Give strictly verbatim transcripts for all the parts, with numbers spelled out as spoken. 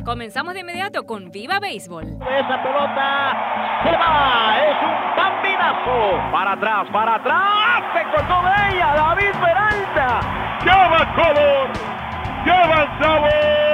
Comenzamos de inmediato con Viva Béisbol. Esa pelota se va, es un bambinazo. Para atrás, para atrás, se colgó de ella David Peralta. Lleva color, lleva sabor.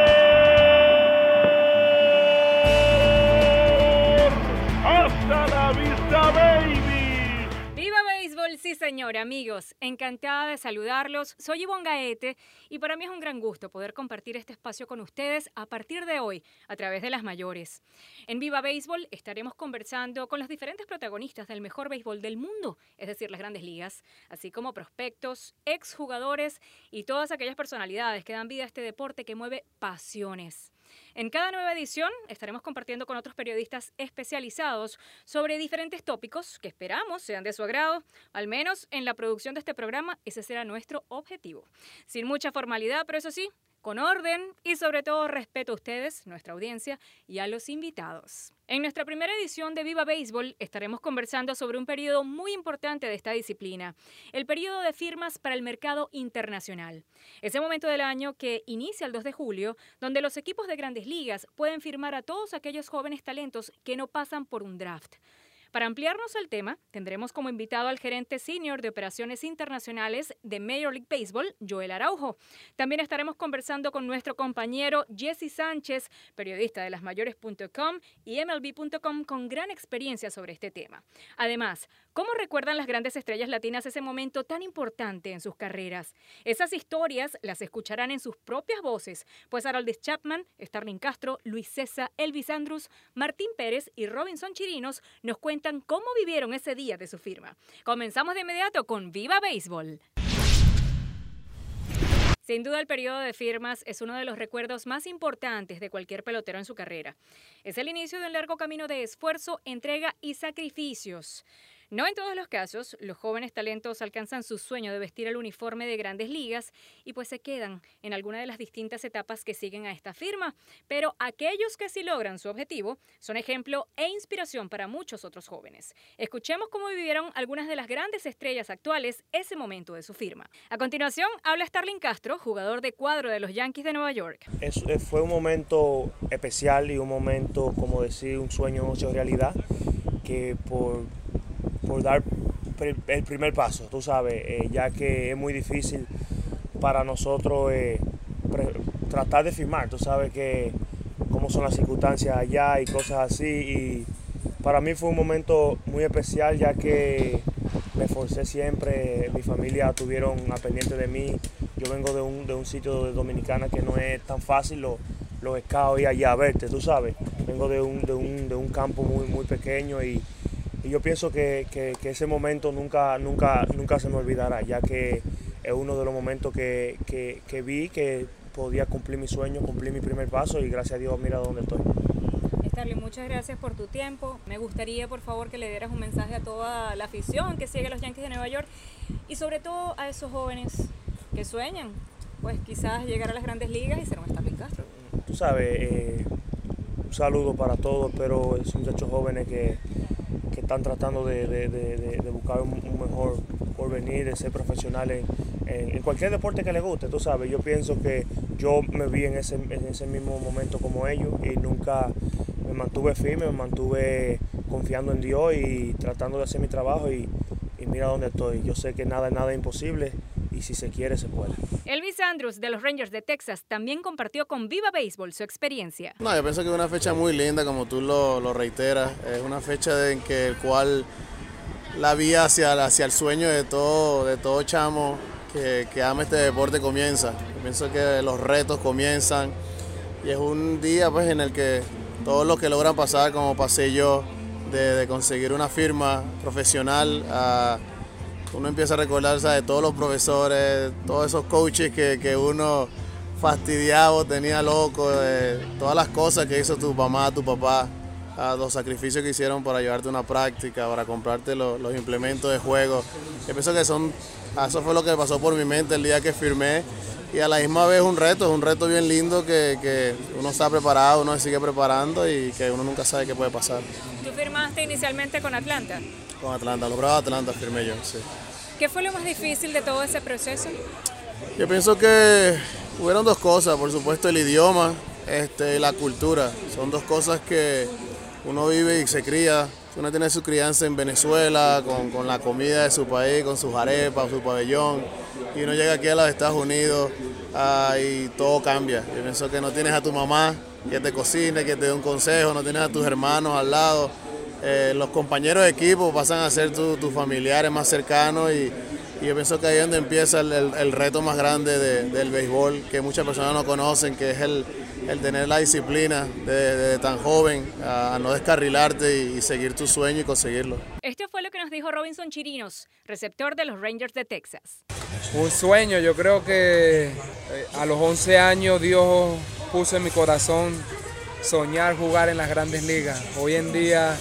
Hasta la vista, baby. ¡Viva Béisbol! Sí, señor, amigos. Encantada de saludarlos. Soy Ivonne Gaete y para mí es un gran gusto poder compartir este espacio con ustedes a partir de hoy a través de las mayores. En Viva Béisbol estaremos conversando con los diferentes protagonistas del mejor béisbol del mundo, es decir, las grandes ligas, así como prospectos, exjugadores y todas aquellas personalidades que dan vida a este deporte que mueve pasiones. En cada nueva edición estaremos compartiendo con otros periodistas especializados sobre diferentes tópicos que esperamos sean de su agrado. Al menos en la producción de este programa ese será nuestro objetivo. Sin mucha formalidad, pero eso sí, con orden y sobre todo respeto a ustedes, nuestra audiencia y a los invitados. En nuestra primera edición de Viva Béisbol estaremos conversando sobre un periodo muy importante de esta disciplina, el periodo de firmas para el mercado internacional. Ese momento del año que inicia el dos de julio, donde los equipos de grandes ligas pueden firmar a todos aquellos jóvenes talentos que no pasan por un draft. Para ampliarnos el tema, tendremos como invitado al gerente senior de operaciones internacionales de Major League Baseball, Joel Araujo. También estaremos conversando con nuestro compañero Jesse Sánchez, periodista de las mayores punto com y M L B punto com con gran experiencia sobre este tema. Además, ¿cómo recuerdan las grandes estrellas latinas ese momento tan importante en sus carreras? Esas historias las escucharán en sus propias voces, pues Aroldis Chapman, Starlin Castro, Luis Cessa, Elvis Andrus, Martín Pérez y Robinson Chirinos nos cuentan cómo vivieron ese día de su firma. Comenzamos de inmediato con Viva Béisbol. Sin duda el periodo de firmas es uno de los recuerdos más importantes de cualquier pelotero en su carrera. Es el inicio de un largo camino de esfuerzo, entrega y sacrificios. No en todos los casos, los jóvenes talentos alcanzan su sueño de vestir el uniforme de grandes ligas y pues se quedan en alguna de las distintas etapas que siguen a esta firma. Pero aquellos que sí logran su objetivo son ejemplo e inspiración para muchos otros jóvenes. Escuchemos cómo vivieron algunas de las grandes estrellas actuales ese momento de su firma. A continuación, habla Starlin Castro, jugador de cuadro de los Yankees de Nueva York. Es, fue un momento especial y un momento, como decir, un sueño hecho realidad, que por... por dar el primer paso, tú sabes, eh, ya que es muy difícil para nosotros eh, pre, tratar de firmar, tú sabes que cómo son las circunstancias allá y cosas así, y para mí fue un momento muy especial ya que me esforcé siempre, mi familia estuvieron a pendiente de mí, yo vengo de un, de un sitio de Dominicana que no es tan fácil los lo scouts ir allá a verte, tú sabes, vengo de un, de un, de un campo muy, muy pequeño y Y yo pienso que, que, que ese momento nunca, nunca, nunca se me olvidará, ya que es uno de los momentos que, que, que vi que podía cumplir mi sueño, cumplir mi primer paso y gracias a Dios mira dónde estoy. Starlin, muchas gracias por tu tiempo. Me gustaría, por favor, que le dieras un mensaje a toda la afición que sigue a los Yankees de Nueva York y sobre todo a esos jóvenes que sueñan, pues quizás llegar a las grandes ligas y ser un Starlin Castro. Tú sabes, eh, un saludo para todos, pero son muchachos jóvenes que que están tratando de, de, de, de buscar un, un mejor porvenir, de ser profesionales en, en cualquier deporte que les guste, tú sabes. Yo pienso que yo me vi en ese, en ese mismo momento como ellos y nunca me mantuve firme, me mantuve confiando en Dios y tratando de hacer mi trabajo y, y mira dónde estoy. Yo sé que nada, nada es imposible y si se quiere, se puede. Elvis Andrus de los Rangers de Texas también compartió con Viva Béisbol su experiencia. No, yo pienso que es una fecha muy linda, como tú lo, lo reiteras. Es una fecha en que el cual la vía hacia, hacia el sueño de todo, de todo chamo que, que ama este deporte comienza. Yo pienso que los retos comienzan y es un día pues, en el que todos los que logran pasar, como pasé yo, de, de conseguir una firma profesional, a uno empieza a recordar, ¿sabes?, de todos los profesores, todos esos coaches que, que uno fastidiaba, tenía loco, de todas las cosas que hizo tu mamá, tu papá, a los sacrificios que hicieron para llevarte una práctica, para comprarte los, los implementos de juego. Yo pienso que son, eso fue lo que pasó por mi mente el día que firmé y a la misma vez un reto, es un reto bien lindo que, que uno está preparado, uno se sigue preparando y que uno nunca sabe qué puede pasar. ¿Tú firmaste inicialmente con Atlanta? Con Atlanta, los Bravos de Atlanta firmé yo, sí. ¿Qué fue lo más difícil de todo ese proceso? Yo pienso que hubieron dos cosas, por supuesto el idioma, este, la cultura. Son dos cosas que uno vive y se cría. Uno tiene su crianza en Venezuela, con, con la comida de su país, con sus arepas, su pabellón, y uno llega aquí a los Estados Unidos ah, y todo cambia. Yo pienso que no tienes a tu mamá que te cocine, que te dé un consejo, no tienes a tus hermanos al lado. Eh, los compañeros de equipo pasan a ser tus tu familiares más cercanos y, y yo pienso que ahí es donde empieza el, el, el reto más grande de, del béisbol, que muchas personas no conocen, que es el, el tener la disciplina de, de tan joven a, a no descarrilarte y, y seguir tu sueño y conseguirlo. Esto fue lo que nos dijo Robinson Chirinos, receptor de los Rangers de Texas. Un sueño, yo creo que a los once años Dios puso en mi corazón soñar jugar en las grandes ligas. Hoy en día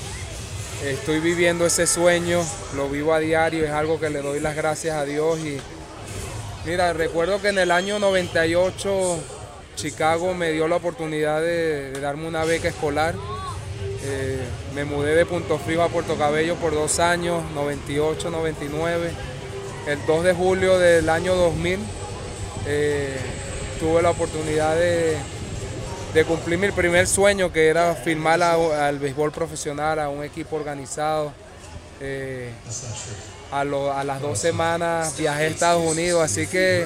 estoy viviendo ese sueño, lo vivo a diario, es algo que le doy las gracias a Dios. Y mira, recuerdo que en el año noventa y ocho Chicago me dio la oportunidad de, de darme una beca escolar. Eh, me mudé de Punto Fijo a Puerto Cabello por dos años, noventa y ocho noventa y nueve. El dos de julio del año dos mil eh, tuve la oportunidad de de cumplir mi primer sueño, que era firmar a, al béisbol profesional, a un equipo organizado. Eh, a, lo, a las dos semanas viajé a Estados Unidos, así que,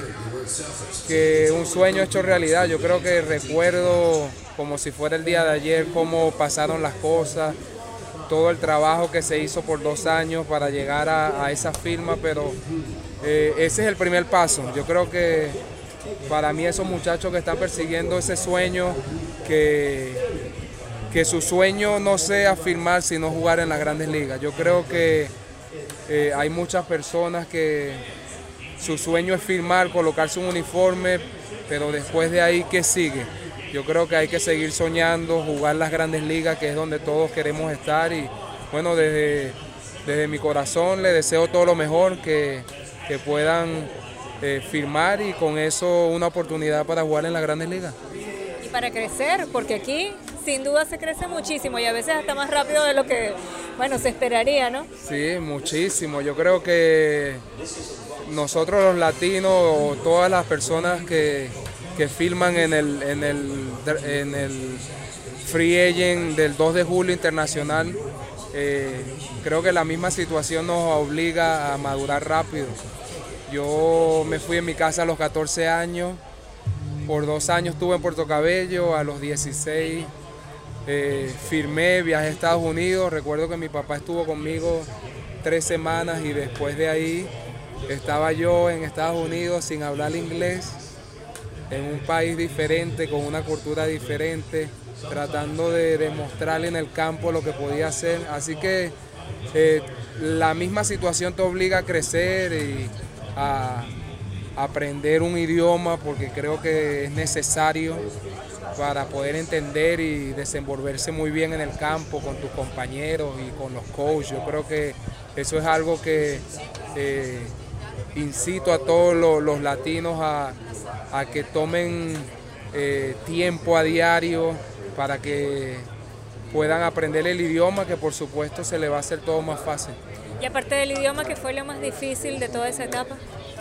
que un sueño hecho realidad. Yo creo que recuerdo como si fuera el día de ayer cómo pasaron las cosas, todo el trabajo que se hizo por dos años para llegar a, a esa firma, pero eh, ese es el primer paso. Yo creo que para mí esos muchachos que están persiguiendo ese sueño, que, que su sueño no sea firmar sino jugar en las grandes ligas. Yo creo que eh, hay muchas personas que su sueño es firmar, colocarse un uniforme, pero después de ahí, ¿qué sigue? Yo creo que hay que seguir soñando, jugar las grandes ligas, que es donde todos queremos estar. Y bueno, desde, desde mi corazón les deseo todo lo mejor, que, que puedan Eh, firmar y con eso una oportunidad para jugar en las grandes ligas. Y para crecer, porque aquí sin duda se crece muchísimo y a veces hasta más rápido de lo que, bueno, se esperaría, ¿no? Sí, muchísimo. Yo creo que nosotros los latinos o todas las personas que, que firman en el, en, el, en el Free Agent del dos de julio internacional, eh, creo que la misma situación nos obliga a madurar rápido. Yo me fui en mi casa a los catorce años, por dos años estuve en Puerto Cabello, a los dieciséis eh, firmé, viajé a Estados Unidos. Recuerdo que mi papá estuvo conmigo tres semanas y después de ahí estaba yo en Estados Unidos sin hablar inglés, en un país diferente, con una cultura diferente, tratando de demostrarle en el campo lo que podía hacer. Así que eh, la misma situación te obliga a crecer y a aprender un idioma, porque creo que es necesario para poder entender y desenvolverse muy bien en el campo con tus compañeros y con los coaches. Yo creo que eso es algo que eh, incito a todos los, los latinos a, a que tomen eh, tiempo a diario para que puedan aprender el idioma, que por supuesto se le va a hacer todo más fácil. Y aparte del idioma, ¿qué fue lo más difícil de toda esa etapa?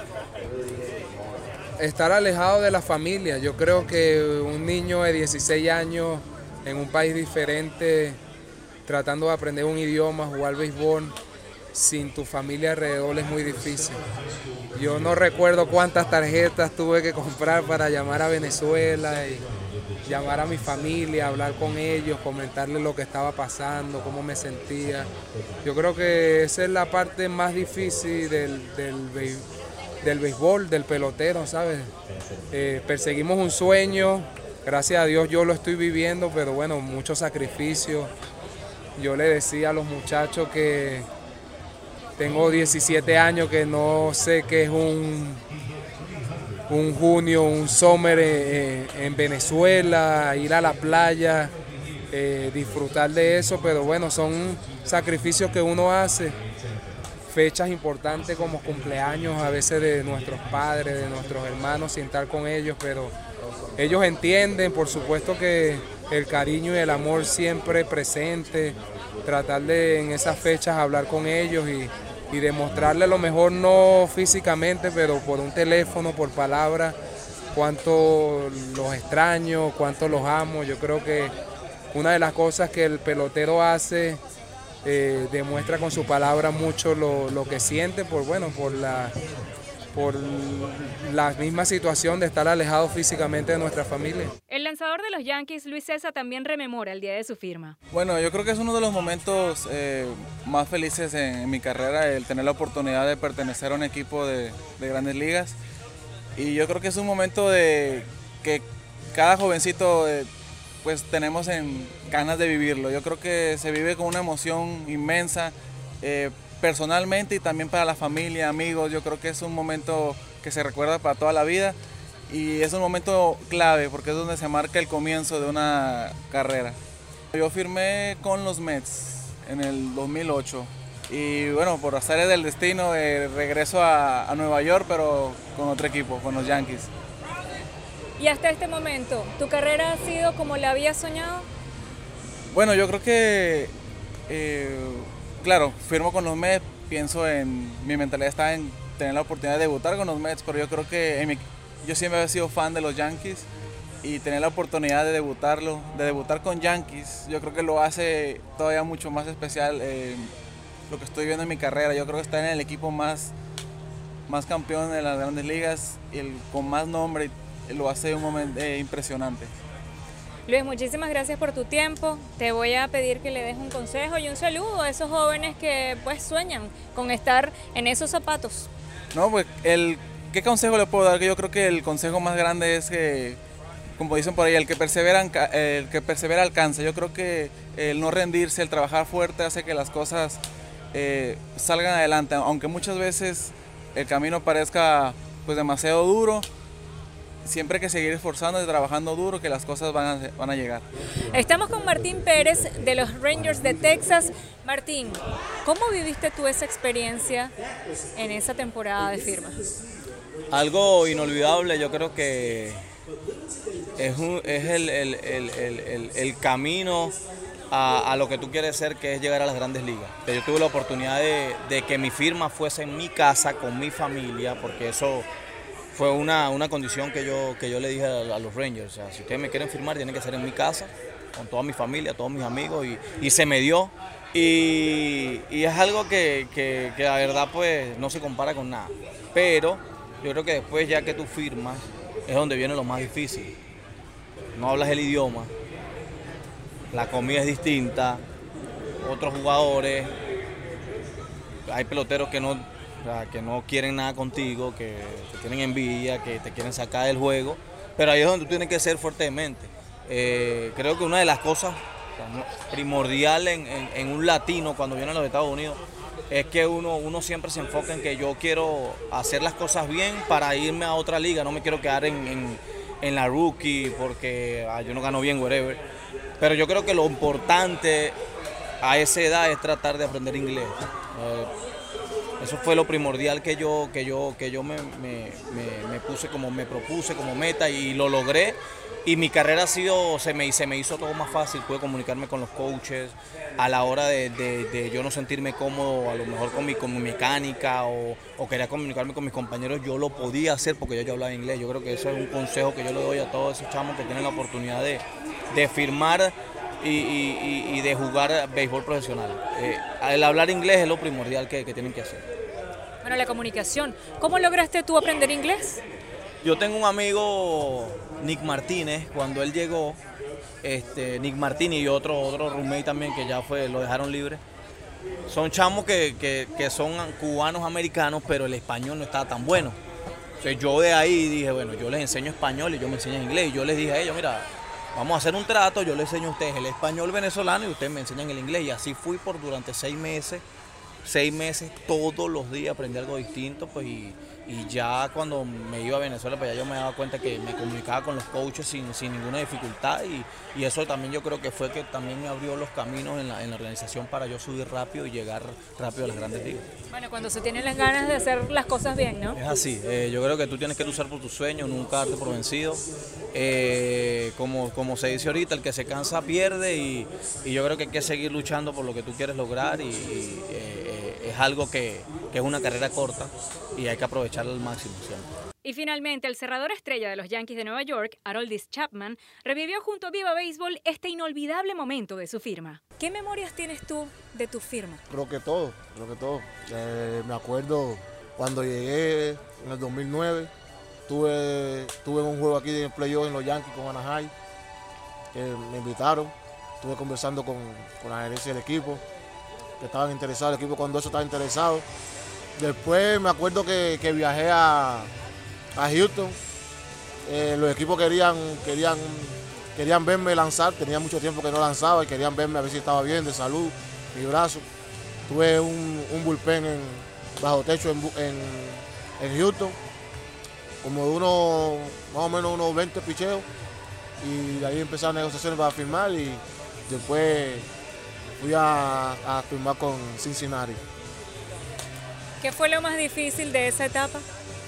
Estar alejado de la familia. Yo creo que un niño de dieciséis años en un país diferente, tratando de aprender un idioma, jugar béisbol, sin tu familia alrededor es muy difícil. Yo no recuerdo cuántas tarjetas tuve que comprar para llamar a Venezuela y llamar a mi familia, hablar con ellos, comentarles lo que estaba pasando, cómo me sentía. Yo creo que esa es la parte más difícil del, del, del béisbol, del pelotero, ¿sabes? Eh, perseguimos un sueño, gracias a Dios yo lo estoy viviendo, pero bueno, mucho sacrificio. Yo le decía a los muchachos que tengo diecisiete años, que no sé qué es un, un junio, un summer en, en Venezuela, ir a la playa, eh, disfrutar de eso, pero bueno, son sacrificios que uno hace. Fechas importantes como cumpleaños a veces de nuestros padres, de nuestros hermanos, sin estar con ellos, pero ellos entienden, por supuesto que el cariño y el amor siempre presente, tratar de en esas fechas hablar con ellos y, y demostrarles lo mejor, no físicamente, pero por un teléfono, por palabras, cuánto los extraño, cuánto los amo. Yo creo que una de las cosas que el pelotero hace, eh, demuestra con su palabra mucho lo, lo que siente por, bueno, por la, por la misma situación de estar alejado físicamente de nuestra familia. El lanzador de los Yankees, Luis Cessa, también rememora el día de su firma. Bueno, yo creo que es uno de los momentos eh, más felices en, en mi carrera, el tener la oportunidad de pertenecer a un equipo de, de Grandes Ligas. Y yo creo que es un momento de que cada jovencito eh, pues tenemos en ganas de vivirlo. Yo creo que se vive con una emoción inmensa, eh, personalmente y también para la familia, amigos. Yo creo que es un momento que se recuerda para toda la vida y es un momento clave porque es donde se marca el comienzo de una carrera. Yo firmé con los Mets en el dos mil ocho y bueno, por azares del destino eh, regreso a, a Nueva York, pero con otro equipo, con los Yankees. Y hasta este momento, ¿tu carrera ha sido como la habías soñado? Bueno, yo creo que, eh, claro, firmo con los Mets, pienso en, mi mentalidad está en tener la oportunidad de debutar con los Mets, pero yo creo que en mi, yo siempre he sido fan de los Yankees y tener la oportunidad de debutarlo, de debutar con Yankees, yo creo que lo hace todavía mucho más especial eh, lo que estoy viendo en mi carrera. Yo creo que estar en el equipo más, más campeón de las Grandes Ligas, y el, con más nombre, lo hace un momento eh, impresionante. Luis, muchísimas gracias por tu tiempo. Te voy a pedir que le des un consejo y un saludo a esos jóvenes que pues sueñan con estar en esos zapatos. No, pues, el, ¿qué consejo le puedo dar? Yo creo que el consejo más grande es que, como dicen por ahí, el que persevera, el que persevera alcanza. Yo creo que el no rendirse, el trabajar fuerte hace que las cosas eh, salgan adelante, aunque muchas veces el camino parezca pues demasiado duro. Siempre hay que seguir esforzando y trabajando duro, que las cosas van a, van a llegar. Estamos con Martín Pérez de los Rangers de Texas. Martín, ¿cómo viviste tú esa experiencia en esa temporada de firma? Algo inolvidable, yo creo que es, un, es el, el, el, el, el camino a, a lo que tú quieres ser, que es llegar a las Grandes Ligas. Yo tuve la oportunidad de, de que mi firma fuese en mi casa, con mi familia, porque eso fue una, una condición que yo, que yo le dije a, a los Rangers. O sea, si ustedes me quieren firmar, tiene que ser en mi casa, con toda mi familia, todos mis amigos, y, y se me dio. Y, y es algo que, que, que la verdad pues no se compara con nada. Pero yo creo que después, ya que tú firmas, es donde viene lo más difícil. No hablas el idioma, la comida es distinta, otros jugadores, hay peloteros que no... O sea, que no quieren nada contigo, que te tienen envidia, que te quieren sacar del juego, pero ahí es donde tú tienes que ser fuerte de mente. Eh, creo que una de las cosas primordiales en, en, en un latino cuando viene a los Estados Unidos es que uno, uno siempre se enfoca en que yo quiero hacer las cosas bien para irme a otra liga, no me quiero quedar en, en, en la rookie porque ah, yo no gano bien, whatever. Pero yo creo que lo importante a esa edad es tratar de aprender inglés. Eh, Eso fue lo primordial que yo, que yo, que yo me, me, me, me puse como me propuse como meta y lo logré. Y mi carrera ha sido, se me, se me hizo todo más fácil, pude comunicarme con los coaches a la hora de, de, de yo no sentirme cómodo, a lo mejor con mi, con mi mecánica o, o quería comunicarme con mis compañeros, yo lo podía hacer porque yo ya hablaba inglés. Yo creo que eso es un consejo que yo le doy a todos esos chamos que tienen la oportunidad de, de firmar y, y, y de jugar béisbol profesional. Eh, el hablar inglés es lo primordial que, que tienen que hacer. Bueno, la comunicación. ¿Cómo lograste tú aprender inglés? Yo tengo un amigo, Nick Martínez, cuando él llegó, este, Nick Martínez y otro, otro roommate también que ya fue, lo dejaron libre. Son chamos que, que, que son cubanos americanos, pero el español no estaba tan bueno. Entonces yo de ahí dije, bueno, yo les enseño español y yo me enseño inglés. Y yo les dije a ellos, mira, vamos a hacer un trato, yo les enseño a ustedes el español venezolano y ustedes me enseñan el inglés. Y así fui por durante seis meses. Seis meses, todos los días aprendí algo distinto, pues y, y ya cuando me iba a Venezuela, pues ya yo me daba cuenta que me comunicaba con los coaches sin, sin ninguna dificultad y, y eso también yo creo que fue que también me abrió los caminos en la, en la organización para yo subir rápido y llegar rápido a las Grandes Ligas. Bueno, cuando se tienen las ganas de hacer las cosas bien, ¿no? Es así, eh, yo creo que tú tienes que luchar por tus sueños, nunca darte por vencido. Eh, como, como se dice ahorita, el que se cansa pierde y, y yo creo que hay que seguir luchando por lo que tú quieres lograr y, y eh, es algo que, que es una carrera corta y hay que aprovecharla al máximo siempre. Y finalmente, el cerrador estrella de los Yankees de Nueva York, Aroldis Chapman, revivió junto a Viva Béisbol este inolvidable momento de su firma. ¿Qué memorias tienes tú de tu firma? Creo que todo, creo que todo. Eh, me acuerdo cuando llegué en el dos mil nueve, tuve, tuve un juego aquí en el playoff en los Yankees con Anaheim, que me invitaron, estuve conversando con, con la gerencia del equipo, que estaban interesados, el equipo cuando eso estaba interesado. Después me acuerdo que, que viajé a, a Houston, eh, los equipos querían, querían, querían verme lanzar, tenía mucho tiempo que no lanzaba y querían verme a ver si estaba bien de salud, mi brazo. Tuve un, un bullpen en, bajo techo en, en, en Houston, como de unos, más o menos unos veinte picheos, y de ahí empezaron negociaciones para firmar y después fui a, a firmar con Cincinnati. ¿Qué fue lo más difícil de esa etapa?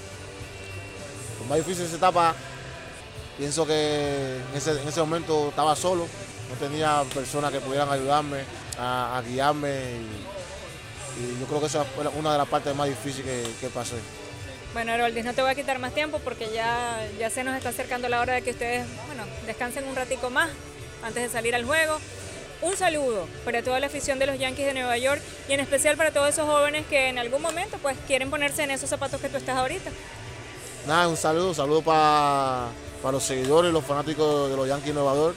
Lo más difícil de esa etapa, pienso que en ese, en ese momento estaba solo, no tenía personas que pudieran ayudarme, a, a guiarme, y, y yo creo que esa fue una de las partes más difíciles que, que pasé. Bueno, Aroldis, no te voy a quitar más tiempo porque ya, ya se nos está acercando la hora de que ustedes, bueno, descansen un ratico más antes de salir al juego. Un saludo para toda la afición de los Yankees de Nueva York y en especial para todos esos jóvenes que en algún momento pues quieren ponerse en esos zapatos que tú estás ahorita. Nada, un saludo, un saludo para, para los seguidores, los fanáticos de los Yankees de Nueva York,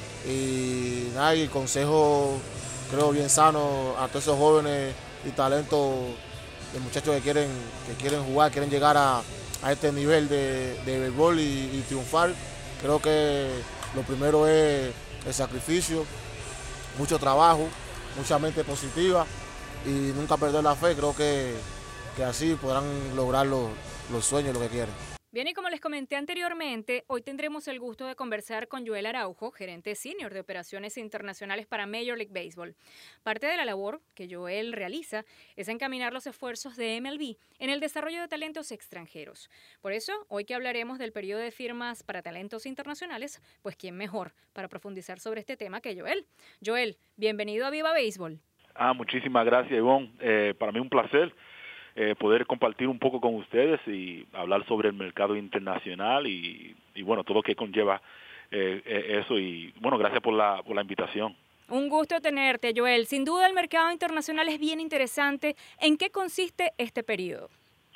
y nada, y el consejo creo bien sano a todos esos jóvenes y talentos de muchachos que quieren, que quieren jugar, quieren llegar a, a este nivel de, de béisbol y, y triunfar. Creo que lo primero es el sacrificio, mucho trabajo, mucha mente positiva y nunca perder la fe. Creo que, que así podrán lograr los, los sueños, lo que quieren. Bien, y como les comenté anteriormente, hoy tendremos el gusto de conversar con Joel Araujo, gerente senior de operaciones internacionales para Major League Baseball. Parte de la labor que Joel realiza es encaminar los esfuerzos de M L B en el desarrollo de talentos extranjeros. Por eso, hoy que hablaremos del periodo de firmas para talentos internacionales, pues quién mejor para profundizar sobre este tema que Joel. Joel, bienvenido a Viva Béisbol. Ah, muchísimas gracias, Ivonne. Eh, para mí un placer. Eh, poder compartir un poco con ustedes y hablar sobre el mercado internacional y, y bueno, todo lo que conlleva eh, eh, eso. Y bueno, gracias por la, por la invitación. Un gusto tenerte, Joel. Sin duda el mercado internacional es bien interesante. ¿En qué consiste este periodo?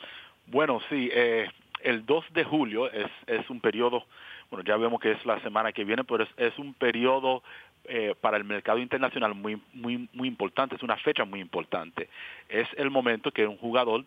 Bueno, sí, eh, el dos de julio es, es un periodo, bueno, ya vemos que es la semana que viene, pero es, es un periodo Eh, para el mercado internacional muy muy muy importante, es una fecha muy importante. Es el momento que un jugador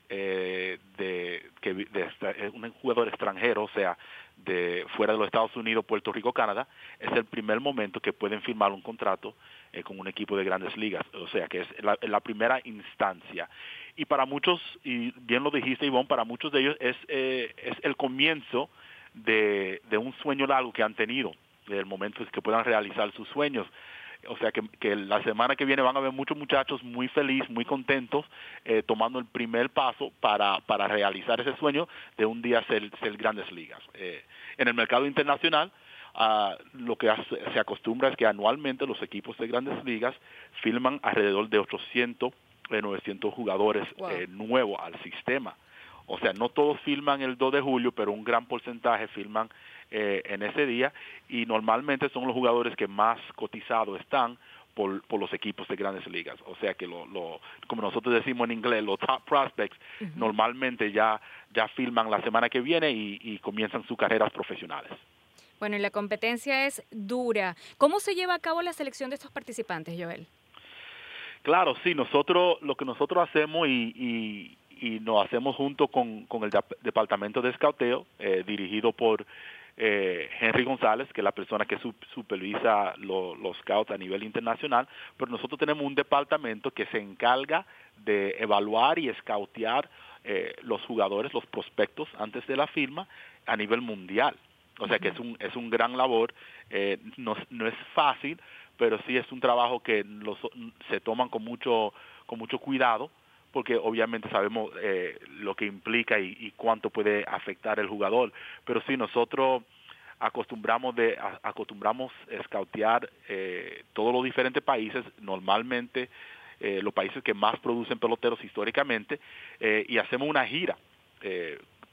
eh, de que de, de, un jugador extranjero, o sea, de fuera de los Estados Unidos, Puerto Rico, Canadá, es el primer momento que pueden firmar un contrato eh, con un equipo de Grandes Ligas, o sea, que es la, la primera instancia. Y para muchos, y bien lo dijiste, Ivonne, para muchos de ellos es eh, es el comienzo de, de un sueño largo que han tenido, del momento es que puedan realizar sus sueños. O sea que, que la semana que viene van a ver muchos muchachos muy felices, muy contentos, eh, tomando el primer paso para, para realizar ese sueño de un día ser, ser Grandes Ligas. Eh, en el mercado internacional, uh, lo que hace, se acostumbra es que anualmente los equipos de Grandes Ligas firman alrededor de ochocientos, novecientos jugadores wow. eh, nuevos al sistema. O sea, no todos firman el dos de julio, pero un gran porcentaje firman eh, en ese día, y normalmente son los jugadores que más cotizados están por, por los equipos de Grandes Ligas. O sea que, lo, lo, como nosotros decimos en inglés, los top prospects uh-huh. normalmente ya, ya firman la semana que viene y, y comienzan sus carreras profesionales. Bueno, y la competencia es dura. ¿Cómo se lleva a cabo la selección de estos participantes, Joel? Claro, sí, nosotros lo que nosotros hacemos y... y y nos hacemos junto con, con el de- departamento de escauteo, eh, dirigido por eh, Henry González, que es la persona que su- supervisa lo, los scouts a nivel internacional, pero nosotros tenemos un departamento que se encarga de evaluar y escautear eh, los jugadores, los prospectos antes de la firma a nivel mundial. O sea que es un, es un gran labor, eh, no, no es fácil, pero sí es un trabajo que los, se toman con mucho, con mucho cuidado, porque obviamente sabemos eh, lo que implica y, y cuánto puede afectar el jugador. Pero sí, nosotros acostumbramos de a, acostumbramos escautear eh, todos los diferentes países, normalmente eh, los países que más producen peloteros históricamente, eh, y hacemos una gira eh,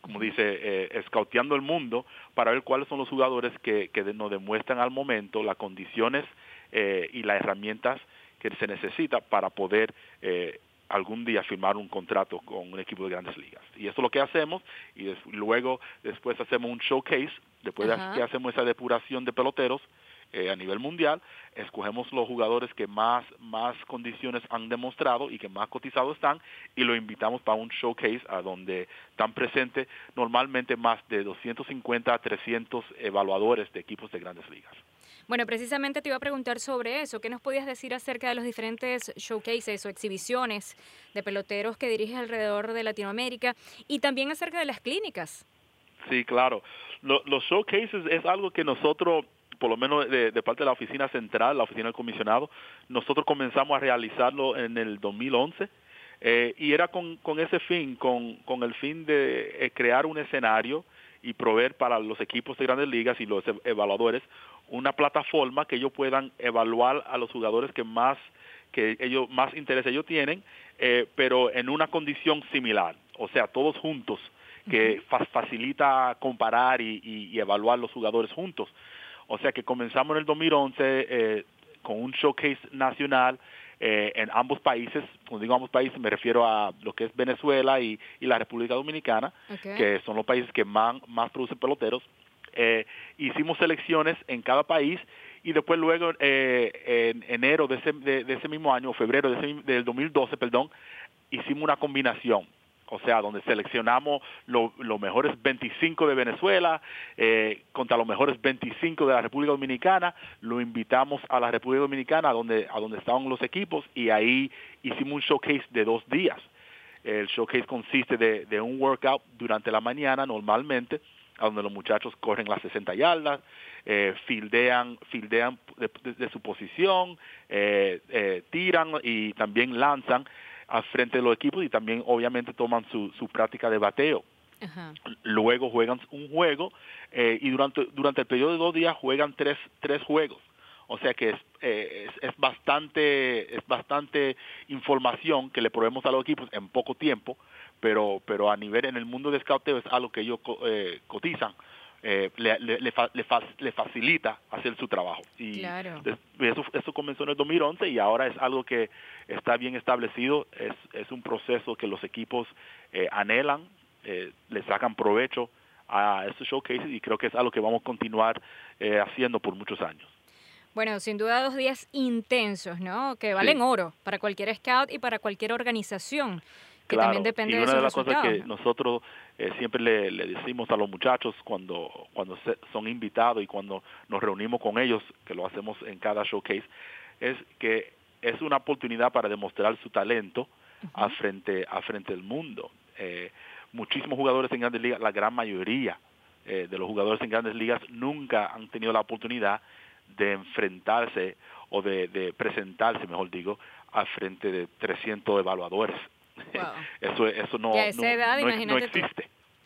como dice, eh, scouteando el mundo para ver cuáles son los jugadores que, que nos demuestran al momento las condiciones eh, y las herramientas que se necesita para poder eh, algún día firmar un contrato con un equipo de Grandes Ligas. Y eso es lo que hacemos, y des luego después hacemos un showcase, después de que hacemos esa depuración de peloteros eh, a nivel mundial, escogemos los jugadores que más, más condiciones han demostrado y que más cotizados están, y lo invitamos para un showcase a donde están presentes normalmente más de doscientos cincuenta a trescientos evaluadores de equipos de Grandes Ligas. Bueno, precisamente te iba a preguntar sobre eso. ¿Qué nos podías decir acerca de los diferentes showcases o exhibiciones de peloteros que diriges alrededor de Latinoamérica y también acerca de las clínicas? Sí, claro. Lo, los showcases es algo que nosotros, por lo menos de, de parte de la oficina central, la oficina del comisionado, nosotros comenzamos a realizarlo en el dos mil once eh, y era con, con ese fin, con, con el fin de eh, crear un escenario y proveer para los equipos de Grandes Ligas y los evaluadores una plataforma que ellos puedan evaluar a los jugadores que más que ellos más interés ellos tienen, eh, pero en una condición similar, o sea, todos juntos, que fa facilita comparar y, y, y evaluar los jugadores juntos. O sea que comenzamos en el dos mil once eh, con un showcase nacional eh, en ambos países. Cuando digo ambos países me refiero a lo que es Venezuela y, y la República Dominicana, okay, que son los países que más, más producen peloteros. Eh, hicimos selecciones en cada país y después luego eh, en enero de ese, de, de ese mismo año, o febrero de ese, del dos mil doce, perdón, hicimos una combinación, o sea, donde seleccionamos los lo mejores veinticinco de Venezuela eh, contra los mejores veinticinco de la República Dominicana. Lo invitamos a la República Dominicana, a donde, a donde estaban los equipos, y ahí hicimos un showcase de dos días. El showcase consiste de, de un workout durante la mañana normalmente, a donde los muchachos corren las sesenta yardas, eh, fildean, fildean de, de, de su posición, eh, eh, tiran y también lanzan al frente de los equipos, y también obviamente toman su, su práctica de bateo. Ajá. Luego juegan un juego eh, y durante, durante el periodo de dos días juegan tres, tres juegos. O sea que es, eh, es, es, bastante, es bastante información que le proveemos a los equipos en poco tiempo, pero pero a nivel en el mundo de scouteo es algo que ellos eh, cotizan, eh, le, le, le, fa, le, fa, le facilita hacer su trabajo. Y claro, eso, eso comenzó en el dos mil once y ahora es algo que está bien establecido, es, es un proceso que los equipos eh, anhelan, eh, le sacan provecho a estos showcases, y creo que es algo que vamos a continuar eh, haciendo por muchos años. Bueno, sin duda dos días intensos, ¿no? Que valen sí. oro para cualquier scout y para cualquier organización. Que claro, también depende y de una de las resultados, cosas que ¿no? nosotros eh, siempre le, le decimos a los muchachos cuando cuando se, son invitados y cuando nos reunimos con ellos, que lo hacemos en cada showcase, es que es una oportunidad para demostrar su talento uh-huh. a frente a frente del mundo. Eh, muchísimos jugadores en Grandes Ligas, la gran mayoría eh, de los jugadores en Grandes Ligas nunca han tenido la oportunidad de enfrentarse o de, de presentarse, mejor digo, al frente de trescientos evaluadores. Wow. Eso, eso no, a esa edad, no, no, no existe.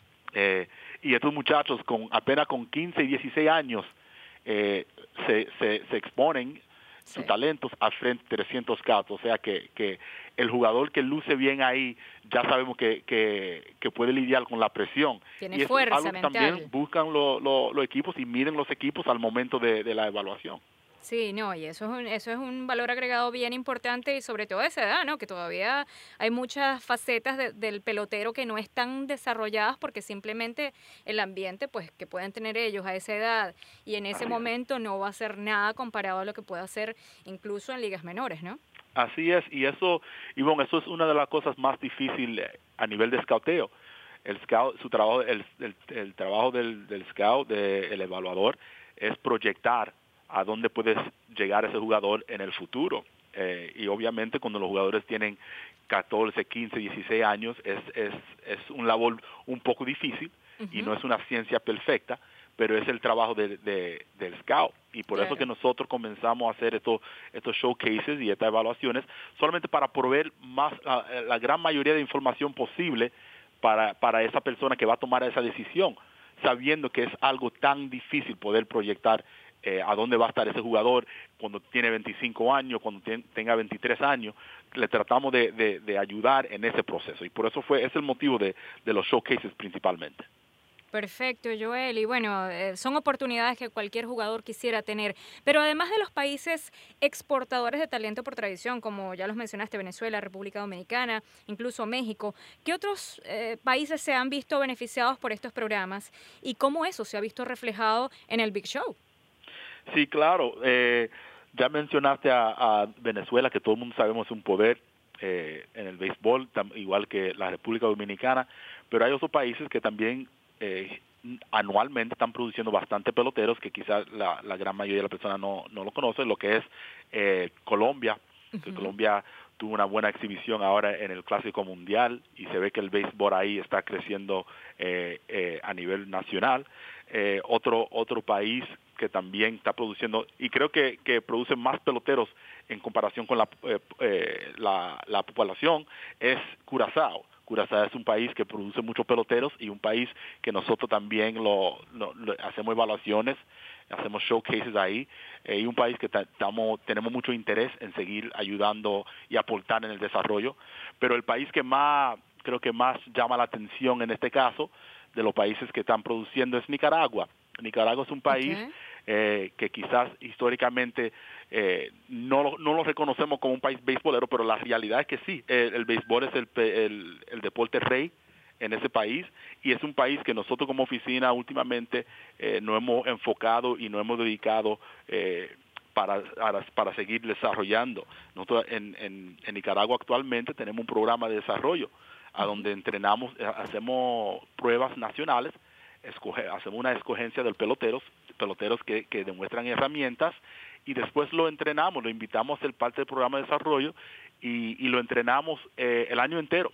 Eh, y estos muchachos con apenas con quince y dieciséis años eh, se, se, se exponen sí. sus talentos al frente de trescientos scouts. O sea que, que el jugador que luce bien ahí ya sabemos que, que, que puede lidiar con la presión. Tiene y eso fuerza es algo que mental. también buscan lo, lo, los equipos y miden los equipos al momento de, de la evaluación. Sí, no, y eso es un, eso es un valor agregado bien importante, y sobre todo a esa edad, ¿no? Que todavía hay muchas facetas de, del pelotero que no están desarrolladas porque simplemente el ambiente pues que pueden tener ellos a esa edad y en ese Así momento es. no va a ser nada comparado a lo que puede hacer incluso en ligas menores, ¿no? Así es, y eso, y bueno, eso es una de las cosas más difíciles a nivel de scouteo. El scout, su trabajo, el, el, el trabajo del, del scout, del evaluador, es proyectar a dónde puede llegar ese jugador en el futuro. Eh, y obviamente cuando los jugadores tienen catorce, quince, dieciséis años, es, es, es un labor un poco difícil uh-huh. y no es una ciencia perfecta, pero es el trabajo de, de, del scout. Y por claro. eso que nosotros comenzamos a hacer estos, estos showcases y estas evaluaciones, solamente para proveer más, la, la gran mayoría de información posible para, para esa persona que va a tomar esa decisión, sabiendo que es algo tan difícil poder proyectar eh, a dónde va a estar ese jugador cuando tiene veinticinco años, cuando ten, tenga veintitrés años. Le tratamos de, de, de ayudar en ese proceso y por eso fue es el motivo de, de los showcases principalmente. Perfecto, Joel. Y bueno, eh, son oportunidades que cualquier jugador quisiera tener. Pero además de los países exportadores de talento por tradición, como ya los mencionaste, Venezuela, República Dominicana, incluso México, ¿qué otros eh, países se han visto beneficiados por estos programas? ¿Y cómo eso se ha visto reflejado en el Big Show? Sí, claro. Eh, ya mencionaste a, a Venezuela, que todo el mundo sabemos es un poder eh, en el béisbol, tam, igual que la República Dominicana, pero hay otros países que también Eh, anualmente están produciendo bastante peloteros que quizás la, la gran mayoría de las personas no, no lo conocen, lo que es eh, Colombia, uh-huh. que Colombia tuvo una buena exhibición ahora en el Clásico Mundial y se ve que el béisbol ahí está creciendo eh, eh, a nivel nacional. Eh, otro otro país que también está produciendo, y creo que, que produce más peloteros en comparación con la, eh, eh, la, la población, es Curazao. Curazao es un país que produce muchos peloteros y un país que nosotros también lo, lo, lo hacemos evaluaciones, hacemos showcases ahí, eh, y un país que estamos tenemos mucho interés en seguir ayudando y aportar en el desarrollo. Pero el país que más, creo que más llama la atención en este caso, de los países que están produciendo, es Nicaragua. Nicaragua es un país okay. eh, que quizás históricamente eh, no, lo, no lo reconocemos como un país beisbolero, pero la realidad es que sí, el, el béisbol es el, el, el deporte rey en ese país y es un país que nosotros como oficina últimamente eh, nos hemos enfocado y nos hemos dedicado eh, para, para seguir desarrollando. Nosotros en, en, en Nicaragua actualmente tenemos un programa de desarrollo a donde entrenamos, hacemos pruebas nacionales, escoge, hacemos una escogencia de peloteros, peloteros que, que demuestran herramientas y después lo entrenamos, lo invitamos a ser parte del programa de desarrollo y, y lo entrenamos eh, el año entero,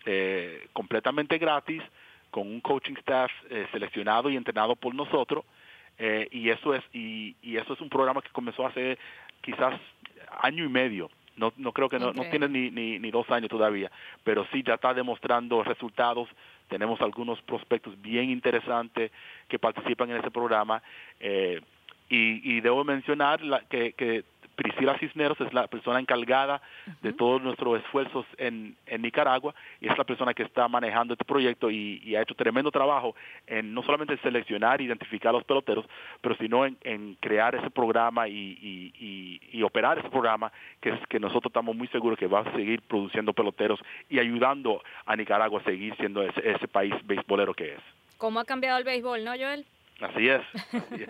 eh, completamente gratis, con un coaching staff eh, seleccionado y entrenado por nosotros, eh, y eso es y, y eso es un programa que comenzó hace quizás año y medio. No, no creo que no, no tiene ni, ni, ni dos años todavía, pero sí ya está demostrando resultados. Tenemos algunos prospectos bien interesantes que participan en ese programa eh, y, y debo mencionar la, que, que Priscila Cisneros es la persona encargada uh-huh. de todos nuestros esfuerzos en, en Nicaragua y es la persona que está manejando este proyecto y, y ha hecho tremendo trabajo en no solamente seleccionar e identificar los peloteros, pero sino en, en crear ese programa y, y, y, y operar ese programa que es que nosotros estamos muy seguros que va a seguir produciendo peloteros y ayudando a Nicaragua a seguir siendo ese, ese país beisbolero que es. ¿Cómo ha cambiado el béisbol, no, Joel? Así es, así es.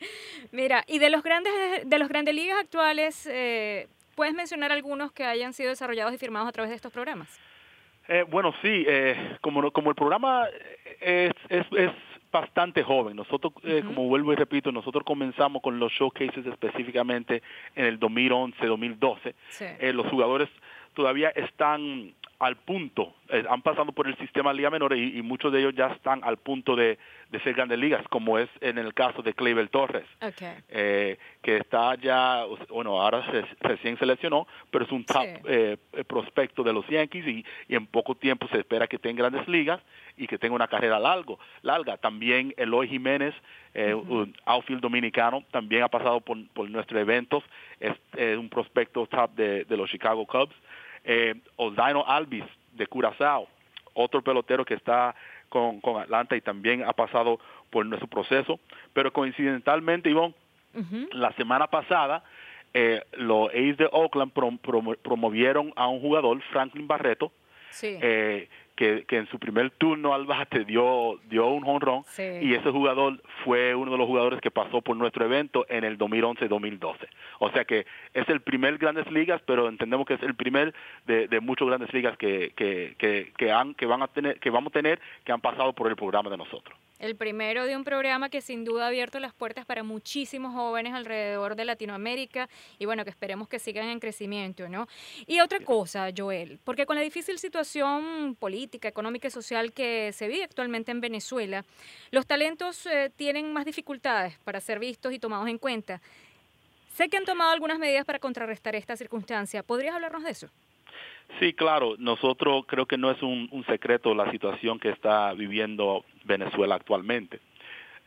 Mira, y de los grandes de los grandes ligas actuales, eh, ¿puedes mencionar algunos que hayan sido desarrollados y firmados a través de estos programas? Eh, bueno, sí, eh, como, como el programa es, es, es bastante joven, nosotros, eh, uh-huh. como vuelvo y repito, nosotros comenzamos con los showcases específicamente en el dos mil once, dos mil doce. Sí. Eh, los jugadores todavía están al punto, eh, han pasado por el sistema de Liga Menor y, y muchos de ellos ya están al punto de, de ser grandes ligas, como es en el caso de Gleyber Torres, okay. eh, que está ya, bueno, ahora se, recién seleccionó, pero es un top sí. eh, prospecto de los Yankees y, y en poco tiempo se espera que esté en grandes ligas y que tenga una carrera largo, larga. También Eloy Jiménez, eh, uh-huh. un outfield dominicano, también ha pasado por, por nuestros eventos, es eh, un prospecto top de, de los Chicago Cubs. Eh, Oldaino Alvis de Curazao, otro pelotero que está con, con Atlanta y también ha pasado por nuestro proceso, pero coincidentalmente, Ivonne, uh-huh. la semana pasada eh, los A's de Oakland prom, prom, promovieron a un jugador, Franklin Barreto, sí. eh, que, que en su primer turno al bate dio, dio un jonrón, sí. y ese jugador fue uno de los jugadores que pasó por nuestro evento en el dos mil once dos mil doce. O sea que es el primer Grandes Ligas, pero entendemos que es el primer de, de muchos Grandes Ligas que, que, que, que, han, que, van a tener, que vamos a tener, que han pasado por el programa de nosotros. El primero de un programa que sin duda ha abierto las puertas para muchísimos jóvenes alrededor de Latinoamérica y bueno, que esperemos que sigan en crecimiento, ¿no? Y otra cosa, Joel, porque con la difícil situación política, económica y social que se vive actualmente en Venezuela, los talentos eh, tienen más dificultades para ser vistos y tomados en cuenta. Sé que han tomado algunas medidas para contrarrestar esta circunstancia. ¿Podrías hablarnos de eso? Sí, claro. Nosotros creo que no es un, un secreto la situación que está viviendo Venezuela actualmente.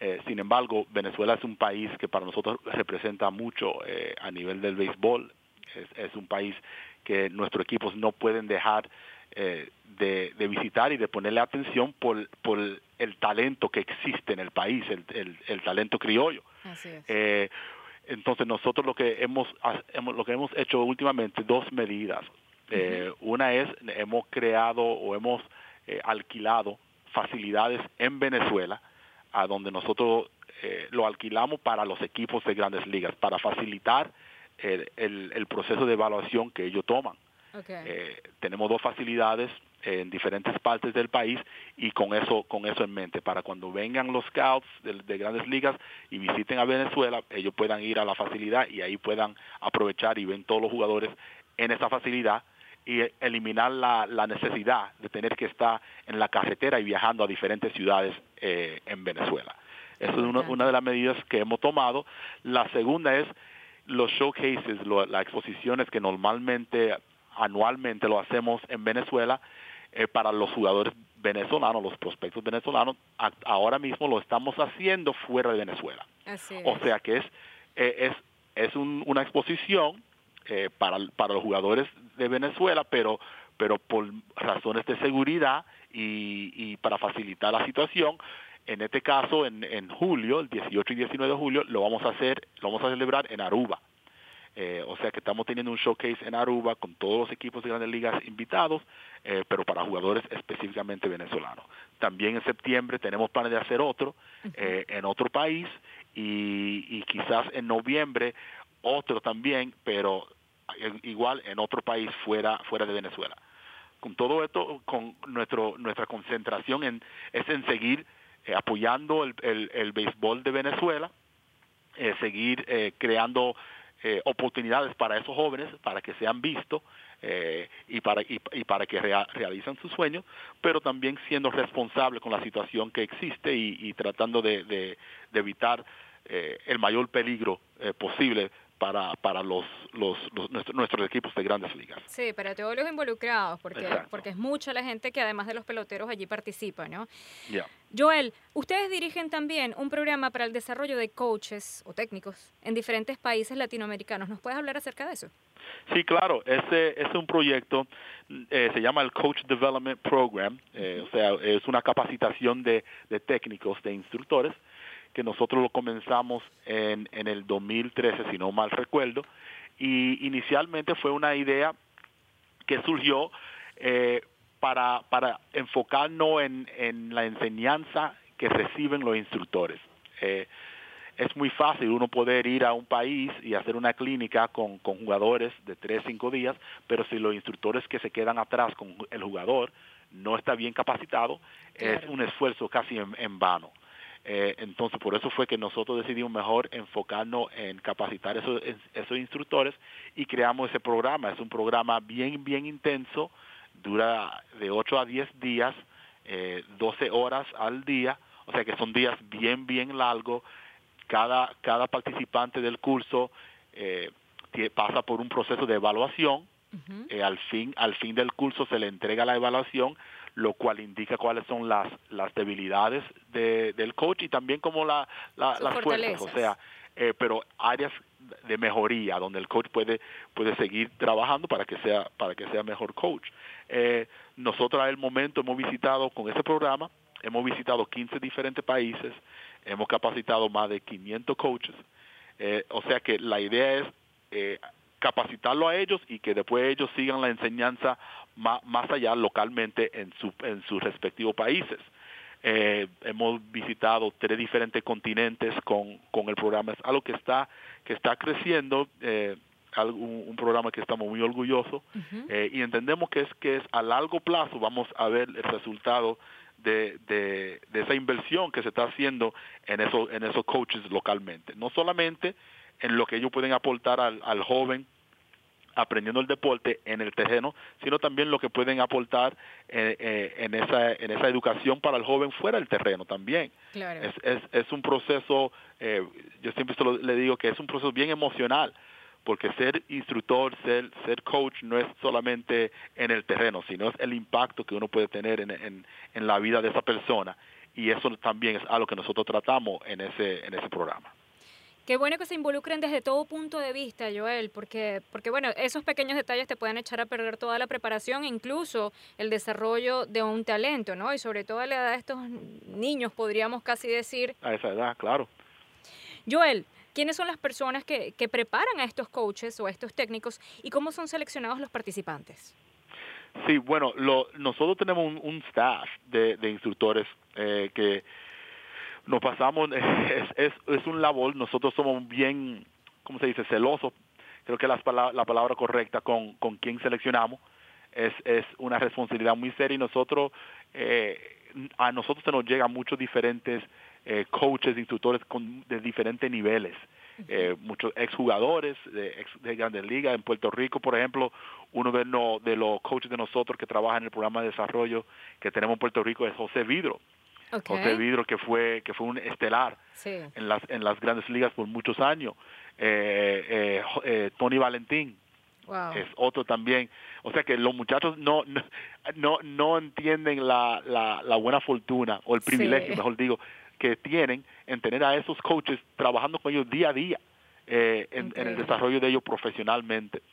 Eh, sin embargo, Venezuela es un país que para nosotros representa mucho eh, a nivel del béisbol. Es, es un país que nuestros equipos no pueden dejar eh, de, de visitar y de ponerle atención por, por el talento que existe en el país, el, el, el talento criollo. Así es. Eh, entonces nosotros lo que hemos, hemos lo que hemos hecho últimamente, dos medidas. Eh, uh-huh. Una es, hemos creado o hemos eh, alquilado facilidades en Venezuela, a donde nosotros eh, lo alquilamos para los equipos de Grandes Ligas, para facilitar el, el, el proceso de evaluación que ellos toman. Okay. Eh, tenemos dos facilidades en diferentes partes del país y con eso con eso en mente, para cuando vengan los scouts de, de Grandes Ligas y visiten a Venezuela, ellos puedan ir a la facilidad y ahí puedan aprovechar y ven todos los jugadores en esa facilidad y eliminar la, la necesidad de tener que estar en la carretera y viajando a diferentes ciudades eh, en Venezuela. Esa es una, una de las medidas que hemos tomado. La segunda es los showcases, lo, las exposiciones que normalmente, anualmente lo hacemos en Venezuela eh, para los jugadores venezolanos, los prospectos venezolanos. A, ahora mismo lo estamos haciendo fuera de Venezuela. Así es. O sea que es, eh, es, es un, una exposición Eh, para, para los jugadores de Venezuela, pero pero por razones de seguridad y, y para facilitar la situación, en este caso en, en julio, el dieciocho y diecinueve de julio, lo vamos a hacer, lo vamos a celebrar en Aruba. Eh, o sea que estamos teniendo un showcase en Aruba con todos los equipos de Grandes Ligas invitados, eh, pero para jugadores específicamente venezolanos. También en septiembre tenemos planes de hacer otro eh, en otro país y, y quizás en noviembre otro también, pero igual en otro país fuera fuera de Venezuela. Con todo esto, con nuestro nuestra concentración en es en seguir eh, apoyando el, el, el béisbol de Venezuela, eh, seguir eh, creando eh, oportunidades para esos jóvenes, para que sean vistos eh, y para y, y para que rea, realicen sus sueños, pero también siendo responsable con la situación que existe y, y tratando de, de, de evitar eh, el mayor peligro eh, posible para para los, los, los nuestros, nuestros equipos de Grandes Ligas. Sí, para todos los involucrados, porque Exacto. porque es mucha la gente que además de los peloteros allí participa, ¿no? Yeah. Joel, ustedes dirigen también un programa para el desarrollo de coaches o técnicos en diferentes países latinoamericanos. ¿Nos puedes hablar acerca de eso? Sí, claro. Ese es un proyecto, eh, se llama el Coach Development Program, eh, o sea, es una capacitación de, de técnicos, de instructores, que nosotros lo comenzamos en, en el dos mil trece, si no mal recuerdo, y inicialmente fue una idea que surgió eh, para, para enfocarnos en, en la enseñanza que reciben los instructores. Eh, es muy fácil uno poder ir a un país y hacer una clínica con, con jugadores de tres, cinco días, pero si los instructores que se quedan atrás con el jugador no está bien capacitado, claro, es un esfuerzo casi en, en vano. Eh, entonces, por eso fue que nosotros decidimos mejor enfocarnos en capacitar esos, esos instructores y creamos ese programa. Es un programa bien, bien intenso, dura de ocho a diez días, eh, doce horas al día, o sea que son días bien, bien largos. Cada, cada participante del curso eh, pasa por un proceso de evaluación. Uh-huh. Eh, al fin, al fin del curso se le entrega la evaluación, lo cual indica cuáles son las las debilidades de, del coach y también como la, la, las fuerzas, o sea, eh, pero áreas de mejoría donde el coach puede puede seguir trabajando para que sea para que sea mejor coach. Eh, nosotros al momento hemos visitado con ese programa, hemos visitado quince diferentes países, hemos capacitado más de quinientos coaches, eh, o sea que la idea es eh, capacitarlo a ellos y que después ellos sigan la enseñanza más, más allá localmente en, su, en sus respectivos países. Eh, hemos visitado tres diferentes continentes con, con el programa. Es algo que está, que está creciendo, eh, algo, un, un programa que estamos muy orgullosos uh-huh. eh, y entendemos que es, que es a largo plazo vamos a ver el resultado de, de, de esa inversión que se está haciendo en, eso, en esos coaches localmente. No solamente en lo que ellos pueden aportar al, al joven aprendiendo el deporte en el terreno, sino también lo que pueden aportar eh, eh, en esa en esa educación para el joven fuera del terreno también. Claro. Es, es, es un proceso, eh, yo siempre solo le digo que es un proceso bien emocional, porque ser instructor, ser ser coach no es solamente en el terreno, sino es el impacto que uno puede tener en, en, en la vida de esa persona. y eso también es algo que nosotros tratamos en ese en ese programa. Qué bueno que se involucren desde todo punto de vista, Joel, porque, porque bueno, esos pequeños detalles te pueden echar a perder toda la preparación, incluso el desarrollo de un talento, ¿no? Y sobre todo a la edad de estos niños, podríamos casi decir. A esa edad, claro. Joel, ¿quiénes son las personas que, que preparan a estos coaches o a estos técnicos y cómo son seleccionados los participantes? Sí, bueno, lo, nosotros tenemos un, un staff de, de instructores eh, que nos pasamos, es, es, es un labor, nosotros somos bien, ¿cómo se dice?, celosos, creo que la, la palabra correcta con, con quien seleccionamos, es, es una responsabilidad muy seria y nosotros, eh, a nosotros se nos llegan muchos diferentes eh, coaches, instructores con, de diferentes niveles, eh, muchos exjugadores de, ex, de Grandes Ligas en Puerto Rico, por ejemplo, uno de, no, de los coaches de nosotros que trabaja en el programa de desarrollo que tenemos en Puerto Rico es José Vidro. Okay. José Vidro, que fue que fue un estelar sí. en las en las Grandes Ligas por muchos años. Eh, eh, eh, Tony Valentín wow. es otro también. O sea que los muchachos no no no, no entienden la, la, la buena fortuna o el privilegio, sí. mejor digo, que tienen en tener a esos coaches trabajando con ellos día a día eh, en, okay. en el desarrollo de ellos profesionalmente.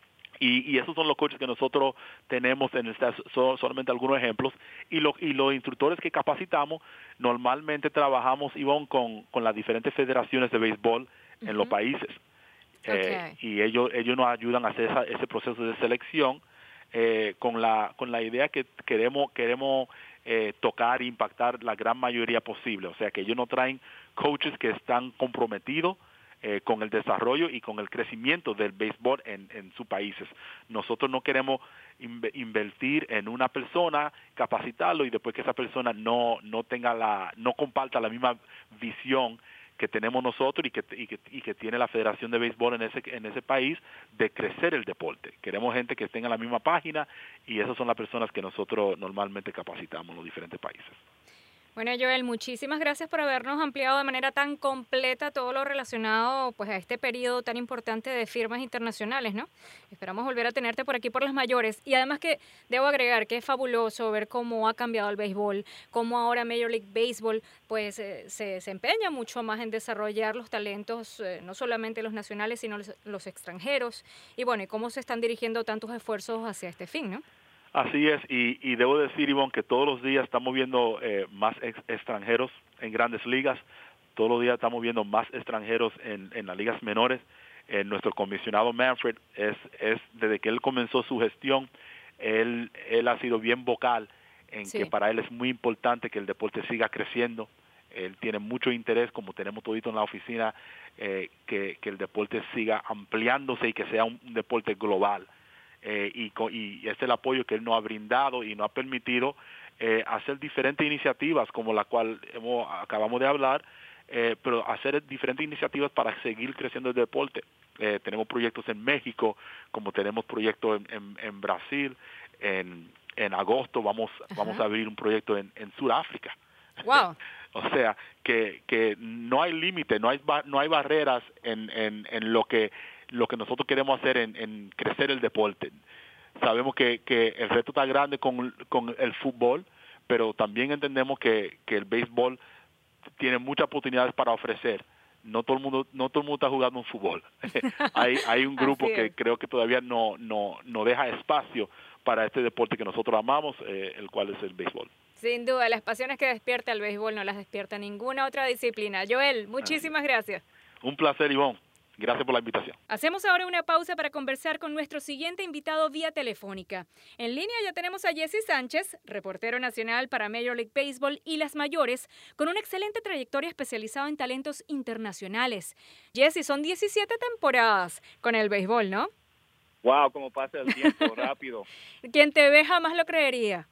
Y, y esos son los coaches que nosotros tenemos en esta, son solamente algunos ejemplos, y, lo, y los instructores que capacitamos, normalmente trabajamos, Ivonne, con, con las diferentes federaciones de béisbol uh-huh. en los países, okay. eh, y ellos ellos nos ayudan a hacer esa, ese proceso de selección eh, con la con la idea que queremos queremos eh, tocar e impactar la gran mayoría posible, o sea que ellos nos traen coaches que están comprometidos Eh, con el desarrollo y con el crecimiento del béisbol en, en sus países. Nosotros no queremos in- invertir en una persona, capacitarlo y después que esa persona no no tenga la no comparta la misma visión que tenemos nosotros y que y que, y que tiene la Federación de Béisbol en ese en ese país de crecer el deporte. Queremos gente que esté en la misma página y esas son las personas que nosotros normalmente capacitamos en los diferentes países. Bueno, Joel, muchísimas gracias por habernos ampliado de manera tan completa todo lo relacionado pues a este periodo tan importante de firmas internacionales, ¿no? Esperamos volver a tenerte por aquí por las mayores. Y además que debo agregar que es fabuloso ver cómo ha cambiado el béisbol, cómo ahora Major League Baseball pues eh, se, se empeña mucho más en desarrollar los talentos, eh, no solamente los nacionales, sino los, los extranjeros. Y bueno, y cómo se están dirigiendo tantos esfuerzos hacia este fin, ¿no? Así es, y, y debo decir, Ivonne, que todos los días estamos viendo eh, más ex extranjeros en grandes ligas, todos los días estamos viendo más extranjeros en, en las ligas menores. Eh, nuestro comisionado Manfred, es, es desde que él comenzó su gestión, él, él ha sido bien vocal en sí. que para él es muy importante que el deporte siga creciendo. Él tiene mucho interés, como tenemos todito en la oficina, eh, que, que el deporte siga ampliándose y que sea un, un deporte global. Eh, y, y este es el apoyo que él nos ha brindado y nos ha permitido eh, hacer diferentes iniciativas como la cual hemos, acabamos de hablar, eh, pero hacer diferentes iniciativas para seguir creciendo el deporte. Eh, tenemos proyectos en México, como tenemos proyectos en, en, en Brasil, en, en agosto vamos, vamos a abrir un proyecto en, en Sudáfrica. Wow. O sea, que, que no hay límite, no hay, no hay barreras en, en, en lo que lo que nosotros queremos hacer en, en crecer el deporte. Sabemos que, que el reto está grande con, con el fútbol, pero también entendemos que, que el béisbol tiene muchas oportunidades para ofrecer. No todo el mundo, no todo el mundo está jugando un fútbol. hay, hay un grupo que creo que todavía no, no, no deja espacio para este deporte que nosotros amamos, eh, el cual es el béisbol. Sin duda, las pasiones que despierta el béisbol no las despierta ninguna otra disciplina. Joel, muchísimas gracias. Un placer, Ivonne. Gracias por la invitación. Hacemos ahora una pausa para conversar con nuestro siguiente invitado vía telefónica. En línea ya tenemos a Jesse Sánchez, reportero nacional para Major League Baseball y las mayores, con una excelente trayectoria especializada en talentos internacionales. Jesse, son diecisiete temporadas con el béisbol, ¿no? Wow, cómo pasa el tiempo rápido. Quien te ve jamás lo creería.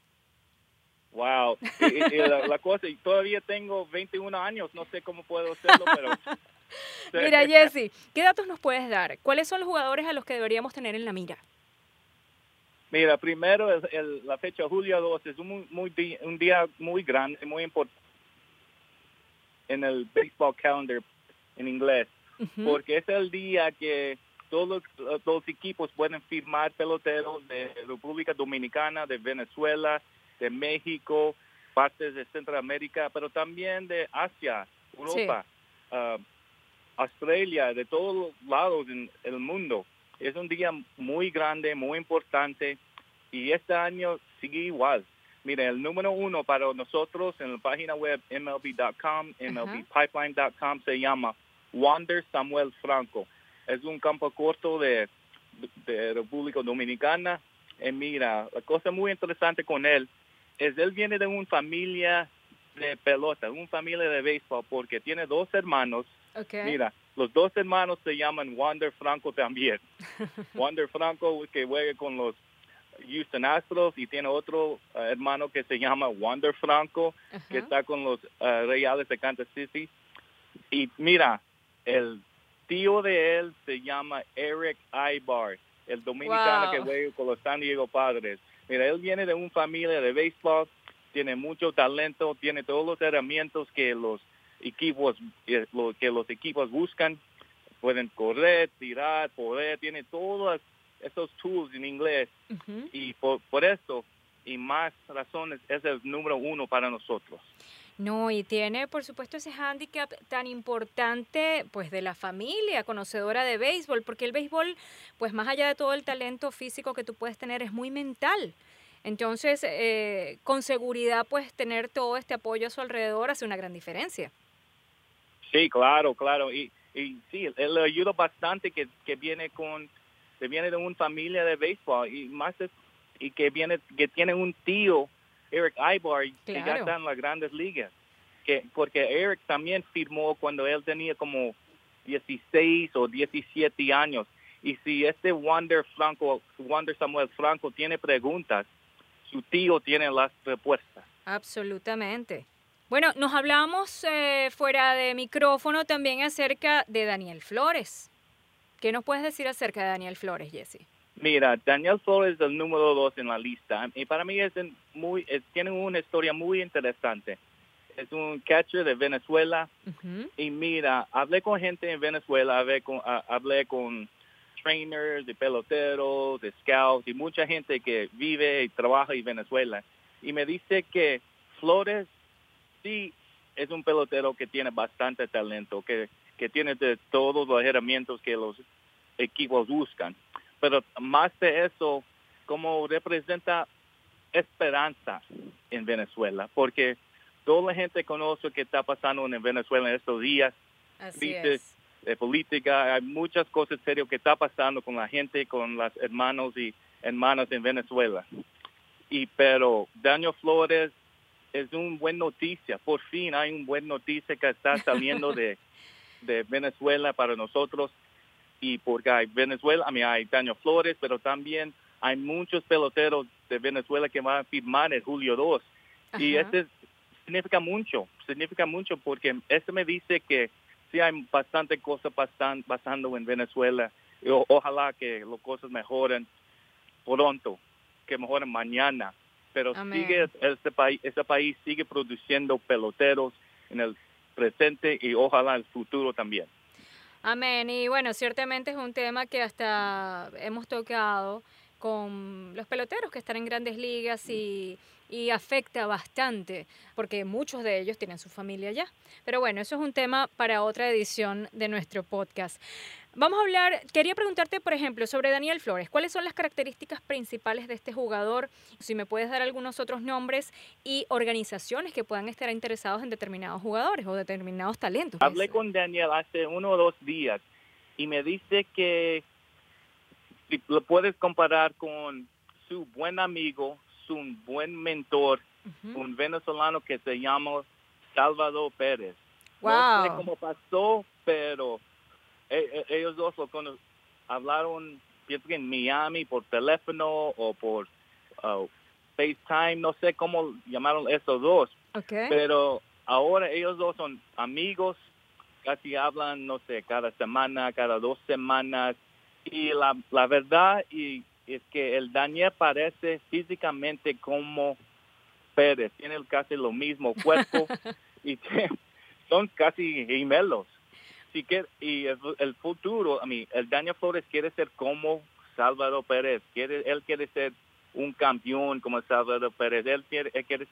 Wow, y, y la, la cosa, y todavía tengo veintiún años, no sé cómo puedo hacerlo, pero... Mira, Jesse, ¿qué datos nos puedes dar? ¿Cuáles son los jugadores a los que deberíamos tener en la mira? Mira, primero, el, el, la fecha julio dos es un, muy, muy, un día muy grande, muy importante en el baseball calendar en inglés, uh-huh. porque es el día que todos los, los equipos pueden firmar peloteros de República Dominicana, de Venezuela, de México, partes de Centroamérica, pero también de Asia, Europa, sí. uh, Australia, de todos lados en el mundo. Es un día muy grande, muy importante, y este año sigue igual. Mire, el número uno para nosotros en la página web M L B punto com, M L B pipeline punto com, se llama Wander Samuel Franco. Es un campo corto de, de República Dominicana. Y mira, la cosa muy interesante con él es él viene de una familia de pelota, una familia de béisbol, porque tiene dos hermanos. Okay. Mira, los dos hermanos se llaman Wander Franco también. Wander Franco, que juega con los Houston Astros, y tiene otro uh, hermano que se llama Wander Franco, uh-huh. que está con los uh, Reales de Kansas City. Y mira, el tío de él se llama Eric Aybar, el dominicano wow. que juega con los San Diego Padres. Mira, él viene de una familia de béisbol, tiene mucho talento, tiene todos los herramientas que los equipos eh, lo, que los equipos buscan. Pueden correr, tirar, poder, tiene todos esos tools en inglés. Uh-huh. Y por, por eso y más razones es el número uno para nosotros. No, y tiene, por supuesto, ese hándicap tan importante, pues, de la familia conocedora de béisbol, porque el béisbol, pues, más allá de todo el talento físico que tú puedes tener, es muy mental. Entonces, eh, con seguridad, pues, tener todo este apoyo a su alrededor hace una gran diferencia. Sí, claro, claro. Y, y sí, él le ayuda bastante que, que viene con, que viene de una familia de béisbol, y más es, y que viene, que tiene un tío, Eric Aybar, claro. que ya está en las grandes ligas. Que, porque Eric también firmó cuando él tenía como dieciséis o diecisiete años. Y si este Wander Franco, Wander Samuel Franco tiene preguntas, su tío tiene las respuestas. Absolutamente. Bueno, nos hablamos eh, fuera de micrófono también acerca de Daniel Flores. ¿Qué nos puedes decir acerca de Daniel Flores, Jesse? Mira, Daniel Flores es el número dos en la lista, y para mí es muy, es, tiene una historia muy interesante. Es un catcher de Venezuela, uh-huh. y mira, hablé con gente en Venezuela, hablé con, uh, hablé con trainers, de peloteros, de scouts, y mucha gente que vive y trabaja en Venezuela, y me dice que Flores sí es un pelotero que tiene bastante talento, que, que tiene de todos los herramientas que los equipos buscan. Pero más de eso, como representa esperanza en Venezuela, porque toda la gente conoce qué está pasando en Venezuela en estos días. Así Dice, es. De política, hay muchas cosas serias que está pasando con la gente, con los hermanos y hermanas en Venezuela. Y pero Daniel Flores es una buena noticia, por fin hay una buena noticia que está saliendo de, de Venezuela para nosotros. Y porque hay Venezuela, a mí hay Daniel Flores, pero también hay muchos peloteros de Venezuela que van a firmar el julio dos. Ajá. Y eso significa mucho, significa mucho porque eso me dice que sí hay bastante cosas pasan, pasando en Venezuela. Y o, ojalá que las cosas mejoren pronto, que mejoren mañana. Pero Amén. sigue este país, ese país sigue produciendo peloteros en el presente y ojalá en el futuro también. Amén. Y bueno, ciertamente es un tema que hasta hemos tocado con los peloteros que están en grandes ligas y, y afecta bastante porque muchos de ellos tienen su familia allá. Pero bueno, eso es un tema para otra edición de nuestro podcast. Vamos a hablar, quería preguntarte, por ejemplo, sobre Daniel Flores. ¿Cuáles son las características principales de este jugador? Si me puedes dar algunos otros nombres y organizaciones que puedan estar interesados en determinados jugadores o determinados talentos. Hablé con Daniel hace uno o dos días y me dice que si lo puedes comparar con su buen amigo, su buen mentor, uh-huh. un venezolano que se llama Salvador Pérez. Wow. No sé cómo pasó, pero ellos dos lo cono- hablaron, pienso que en Miami por teléfono o por uh, FaceTime, no sé cómo llamaron esos dos. Okay. Pero ahora ellos dos son amigos, casi hablan, no sé, cada semana, cada dos semanas. Y la, la verdad y, es que el Daniel parece físicamente como Pérez, tiene casi lo mismo cuerpo y t- son casi gemelos. Sí que, y el, el futuro, I mean, el Daniel Flores quiere ser como Salvador Pérez, quiere, él quiere ser un campeón como Salvador Pérez, él quiere, él quiere ser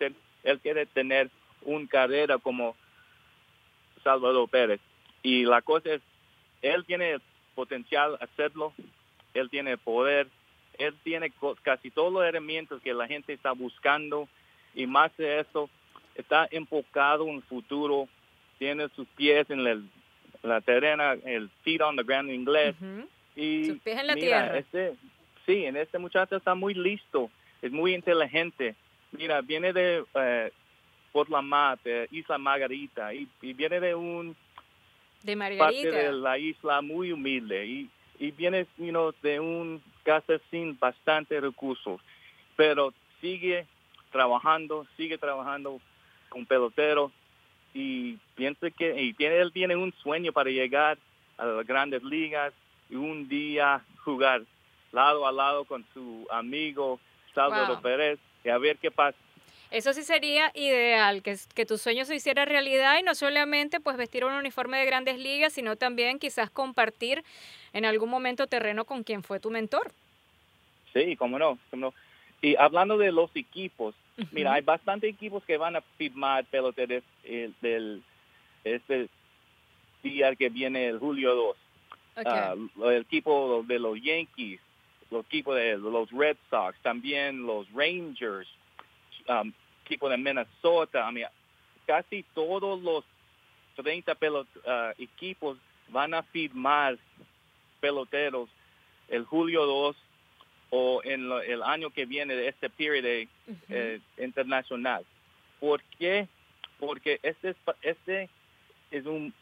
él quiere tener una carrera como Salvador Pérez. Y la cosa es, él tiene el potencial de hacerlo, él tiene poder, él tiene casi todos los herramientas que la gente está buscando, y más de eso, está enfocado en el futuro, tiene sus pies en el, la terrena, el feet on the ground en inglés. Uh-huh. Y sus pies en la mira, tierra. Este, sí, en este muchacho está muy listo, es muy inteligente. Mira, viene de eh, Port La Mata, Isla Margarita, y, y viene de un de parte de la isla muy humilde, y, y viene you know, de un casa sin bastante recursos, pero sigue trabajando, sigue trabajando con peloteros, y piensa que y tiene, él tiene un sueño para llegar a las grandes ligas y un día jugar lado a lado con su amigo Salvador Wow. Pérez, y a ver qué pasa. Eso sí sería ideal, que, que tu sueño se hiciera realidad, y no solamente pues vestir un uniforme de Grandes Ligas, sino también quizás compartir en algún momento terreno con quien fue tu mentor. Sí, cómo no, cómo no. Y hablando de los equipos, uh-huh. mira, hay bastantes equipos que van a firmar peloteros el, del este día que viene el julio dos. Okay. Uh, el equipo de los Yankees, los equipos de los Red Sox, también los Rangers, um, equipo de Minnesota. I mean, casi todos los treinta pelot, uh, equipos van a firmar peloteros el julio dos o en lo, el año que viene de este periodo uh-huh. eh, internacional. ¿Por qué? Porque este es, este es un,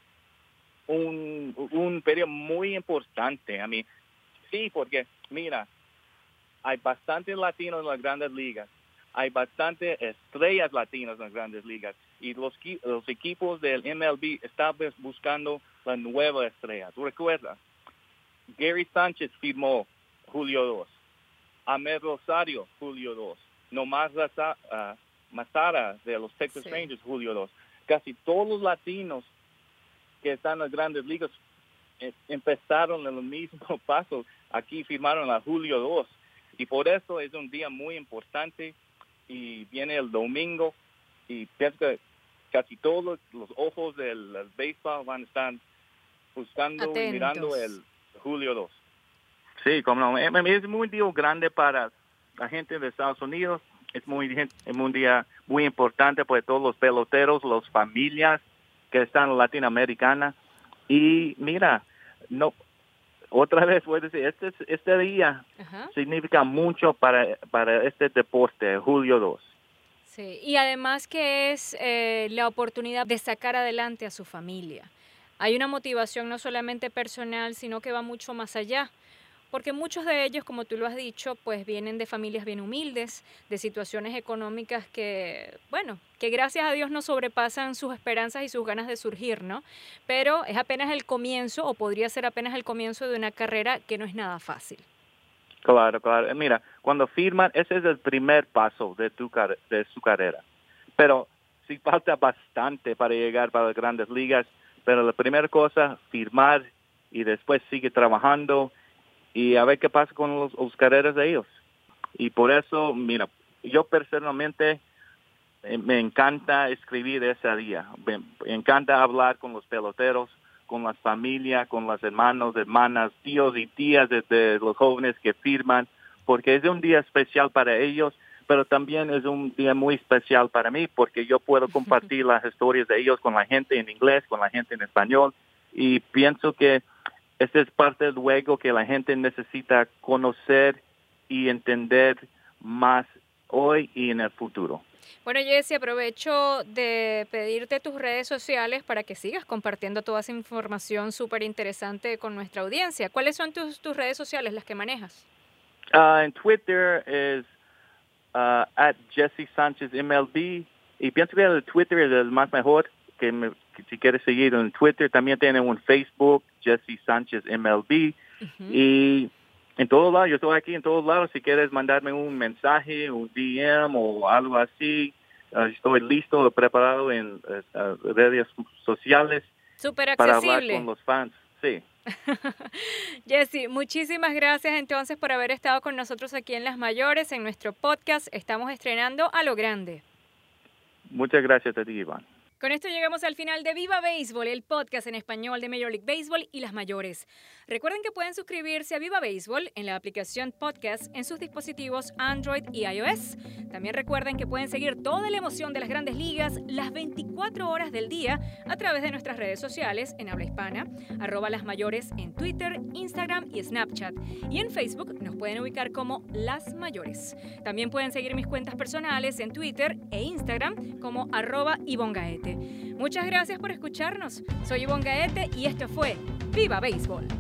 un, un periodo muy importante. A mí, sí, porque, mira, hay bastantes latinos en las grandes ligas, hay bastantes estrellas latinas en las grandes ligas, y los, los equipos del M L B están buscando la nueva estrella. ¿Tú recuerdas? Gary Sánchez firmó julio dos. Ahmed Rosario, julio dos. Nomás Raza, uh, Mazara de los Texas sí. Rangers, julio dos. Casi todos los latinos que están en las grandes ligas eh, empezaron en el mismo paso. Aquí firmaron a julio dos. Y por eso es un día muy importante. Y viene el domingo. Y pienso que casi todos los, los ojos del, del béisbol van a estar buscando Atentos. y mirando el julio dos. Sí, como no, es muy día grande para la gente de Estados Unidos, es muy es un día muy importante para todos los peloteros, las familias que están en Latinoamericana, y mira, no otra vez voy a decir, este este día uh-huh. significa mucho para para este deporte, julio dos. Sí, y además que es eh, la oportunidad de sacar adelante a su familia. Hay una motivación no solamente personal, sino que va mucho más allá. Porque muchos de ellos, como tú lo has dicho, pues vienen de familias bien humildes, de situaciones económicas que, bueno, que gracias a Dios no sobrepasan sus esperanzas y sus ganas de surgir, ¿no? Pero es apenas el comienzo, o podría ser apenas el comienzo de una carrera que no es nada fácil. Claro, claro. Mira, cuando firman, ese es el primer paso de, tu, de su carrera. Pero sí falta bastante para llegar para las grandes ligas, pero la primera cosa, firmar, y después sigue trabajando, y a ver qué pasa con los, los carreras de ellos. Y por eso, mira, yo personalmente eh, me encanta escribir ese día. Me, me encanta hablar con los peloteros, con las familias, con los hermanos, hermanas, tíos y tías de, de los jóvenes que firman, porque es un día especial para ellos, pero también es un día muy especial para mí, porque yo puedo compartir las historias de ellos con la gente en inglés, con la gente en español, y pienso que esta es parte del juego que la gente necesita conocer y entender más hoy y en el futuro. Bueno, Jesse, aprovecho de pedirte tus redes sociales para que sigas compartiendo toda esa información súper interesante con nuestra audiencia. ¿Cuáles son tus, tus redes sociales, las que manejas? Uh, en Twitter es uh, at Jesse Sánchez M L B, y pienso que el Twitter es el más mejor. Que, me, que si quieres seguir en Twitter, también tienen un Facebook, Jesse Sánchez M L B, uh-huh. y en todos lados, yo estoy aquí en todos lados, si quieres mandarme un mensaje, un D M o algo así, uh, estoy listo, preparado en uh, redes sociales. Súper accesible. Para hablar con los fans, sí. Jesse, muchísimas gracias entonces por haber estado con nosotros aquí en Las Mayores, en nuestro podcast. Estamos estrenando A lo Grande. Muchas gracias a ti, Iván. Con esto llegamos al final de Viva Béisbol, el podcast en español de Major League Baseball y las mayores. Recuerden que pueden suscribirse a Viva Béisbol en la aplicación podcast en sus dispositivos Android y iOS. También recuerden que pueden seguir toda la emoción de las grandes ligas las veinticuatro horas del día a través de nuestras redes sociales en habla hispana, arroba las mayores en Twitter, Instagram y Snapchat. Y en Facebook nos pueden ubicar como Las Mayores. También pueden seguir mis cuentas personales en Twitter e Instagram como arroba Ivonne Gaete. Muchas gracias por escucharnos. Soy Ivonne Gaete y esto fue Viva Béisbol.